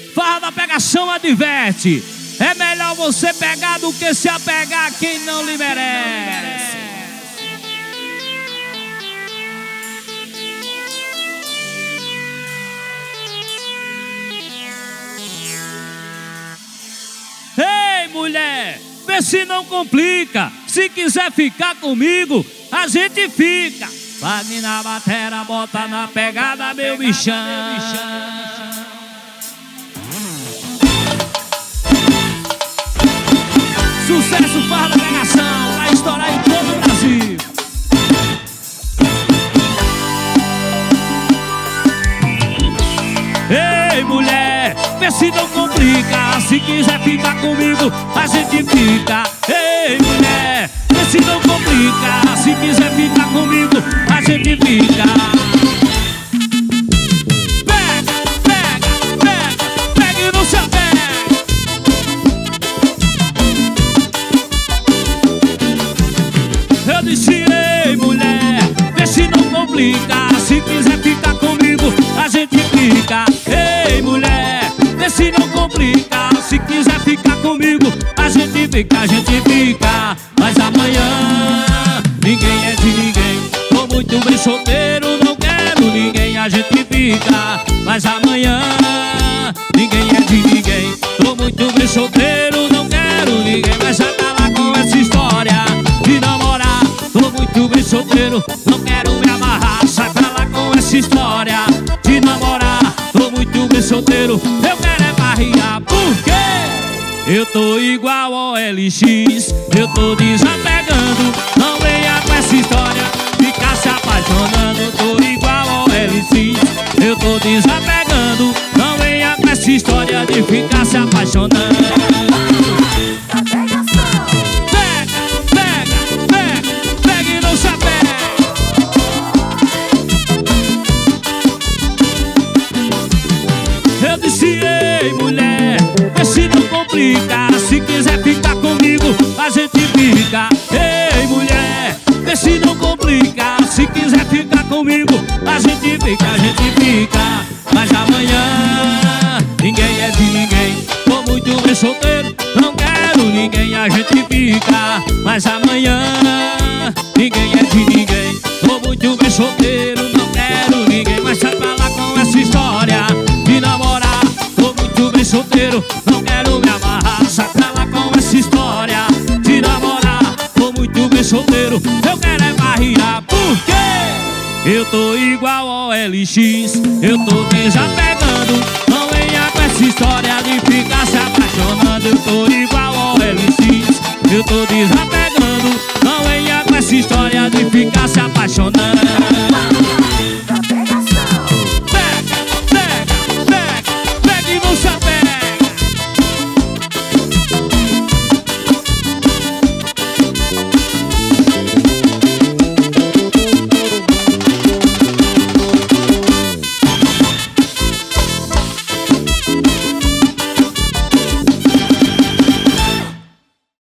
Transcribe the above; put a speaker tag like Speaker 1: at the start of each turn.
Speaker 1: Farra da Pegação adverte: é melhor você pegar do que se apegar a quem não lhe merece. Ei, mulher, vê se não complica. Se quiser ficar comigo, a gente fica. Pague na batera, bota na pegada, meu bichão. Sucesso, Farra da Pegação, vai estourar em todo o Brasil. Ei, mulher, vê se não complica. Se quiser ficar comigo, a gente fica. Ei, mulher, vê se não complica. Se quiser ficar comigo, a gente fica. Pega, pega, pega, pega e não se apega. Eu disse, ei, mulher, vê se não complica. Se quiser ficar comigo, a gente fica. Ei, mulher, vê se não complica. Se quiser ficar comigo, a gente fica, a gente fica. Mas amanhã ninguém é de ninguém. Tô muito bem solteiro, não quero ninguém, a gente fica. Mas amanhã ninguém é de ninguém. Tô muito bem solteiro, não quero ninguém. Mas já tá lá com essa história de namorar. Tô muito bem solteiro, não quero me amarrar. Sai pra lá com essa história de namorar. Tô muito bem solteiro, eu quero é barriar. Por quê? Eu tô igual ao LX, eu tô desapegando. Não venha com essa história, ficar se apaixonando. Eu tô igual ao LX, eu tô desapegando. Não venha com essa história de ficar se apaixonando. Pega, pega, pega, pega e não se apega. Eu disse, ei, mulher, vê se não complica. Se quiser ficar comigo, a gente fica. Ei, mulher, vê se não complica. Se quiser ficar comigo, a gente fica, a gente fica. Mas amanhã ninguém é de ninguém. Tô muito bem solteiro, não quero ninguém, a gente fica. Mas amanhã ninguém é de ninguém. Tô muito bem solteiro, não quero ninguém. Mas sai pra lá com essa história de namorar. Tô muito bem solteiro, não quero me amarrar. Sai pra lá com essa história de namorar. Tô muito bem solteiro, eu quero é barriar. Por quê? Eu tô igual ao LX, eu tô desapegando. Não venha com essa história de ficar se apaixonando. Eu tô igual ao LX, eu tô desapegando. Não venha com essa história de ficar se apaixonando.